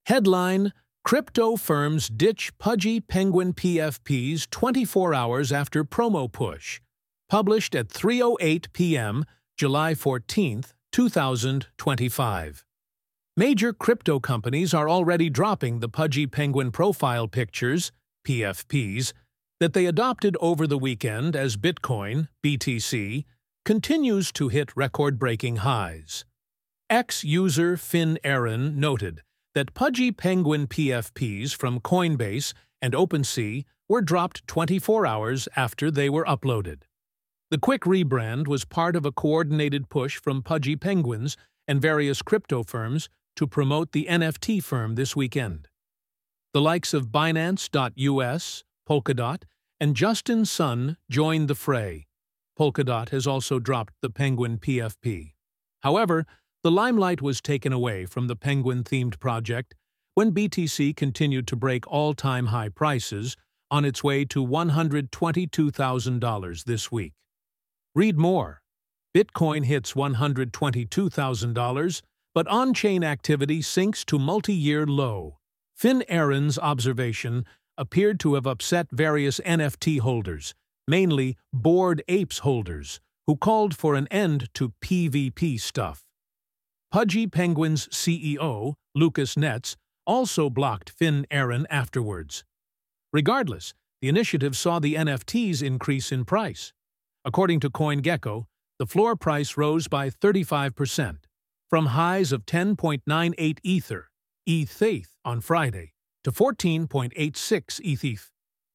Headline: Crypto firms ditch pudgy Penguin PFPs 24 hours after promo push. Published at 3:08 p.m., July 14, 2025. Major crypto companies are already dropping the pudgy penguin profile pictures, PFPs, that they adopted over the weekend as Bitcoin, BTC, continues to hit record-breaking highs. Ex-user Finn Aaron noted that pudgy penguin PFPs from Coinbase and OpenSea were dropped 24 hours after they were uploaded. The quick rebrand was part of a coordinated push from pudgy penguins and various crypto firms to promote the NFT firm this weekend. The likes of Binance.us, Polkadot, and Justin Sun joined the fray. Polkadot has also dropped the Penguin PFP. However, the limelight was taken away from the Penguin-themed project when BTC continued to break all-time high prices on its way to $122,000 this week. Read more. Bitcoin hits $122,000, but on-chain activity sinks to multi-year low. Finn Aaron's observation appeared to have upset various NFT holders, mainly Bored Apes holders, who called for an end to PvP stuff. Pudgy Penguin's CEO, Lucas Netz, also blocked Finn Aaron afterwards. Regardless, the initiative saw the NFTs increase in price. According to CoinGecko, the floor price rose by 35%, from highs of 10.98 ETH on Friday to 14.86 ETH,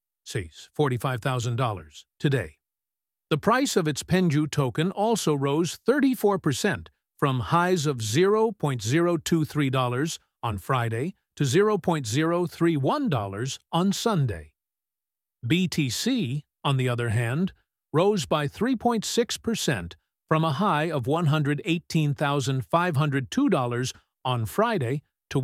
$45,000, today. The price of its Penju token also rose 34%, from highs of $0.023 on Friday to $0.031 on Sunday. BTC, on the other hand, rose by 3.6% from a high of $118,502 on Friday to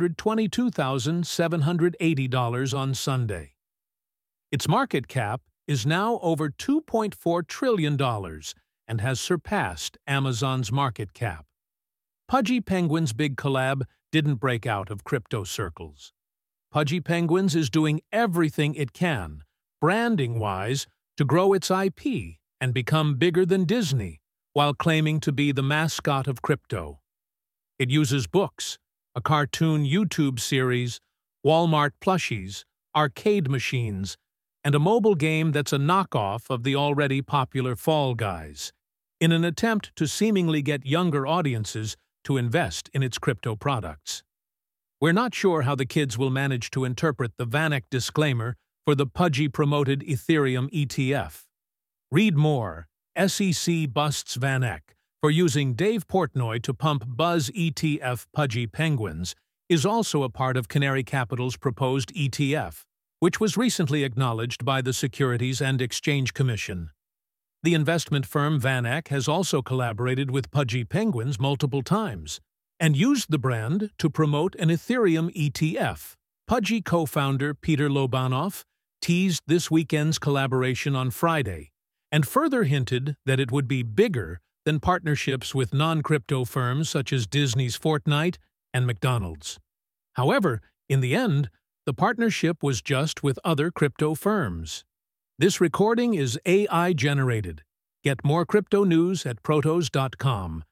$122,780 on Sunday. Its market cap is now over $2.4 trillion and has surpassed Amazon's market cap. Pudgy Penguin's big collab didn't break out of crypto circles. Pudgy Penguins is doing everything it can, branding-wise, to grow its IP and become bigger than Disney, while claiming to be the mascot of crypto. It uses books, a cartoon YouTube series, Walmart plushies, arcade machines, and a mobile game that's a knockoff of the already popular Fall Guys, in an attempt to seemingly get younger audiences to invest in its crypto products. We're not sure how the kids will manage to interpret the VanEck disclaimer for the pudgy-promoted Ethereum ETF. Read more. SEC busts VanEck for using Dave Portnoy to pump Buzz ETF. Pudgy Penguins is also a part of Canary Capital's proposed ETF, which was recently acknowledged by the Securities and Exchange Commission. The investment firm VanEck has also collaborated with Pudgy Penguins multiple times and used the brand to promote an Ethereum ETF. Pudgy co-founder Peter Lobanoff teased this weekend's collaboration on Friday and further hinted that it would be bigger than partnerships with non-crypto firms such as Disney's Fortnite and McDonald's. However, in the end, the partnership was just with other crypto firms. This recording is AI-generated. Get more crypto news at Protos.com.